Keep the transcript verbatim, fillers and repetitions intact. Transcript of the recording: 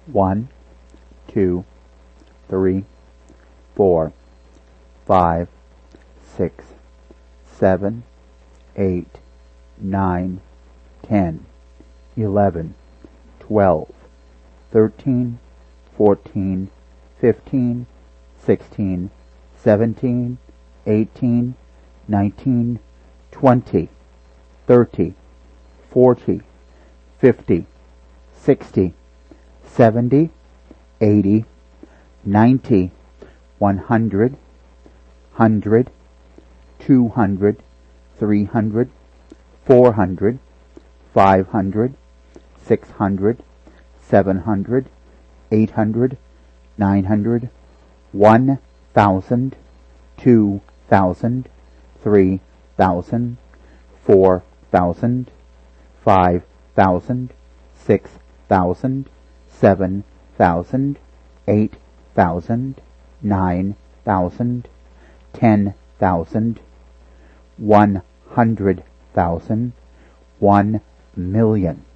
One, two, three, four, five, six, seven, eight, nine, ten, eleven, twelve, thirteen, fourteen, fifteen, sixteen, seventeen, eighteen, nineteen, twenty, thirty, forty, fifty, sixty, seventy, eighty, ninety, one hundred, hundred, two hundred, three hundred, four hundred, five hundred, six hundred, seven hundred, eight hundred, nine hundred, one thousand, two thousand, three thousand, four thousand, five thousand, six thousand, seven thousand, eight thousand, nine thousand, ten thousand, one hundred thousand, one million.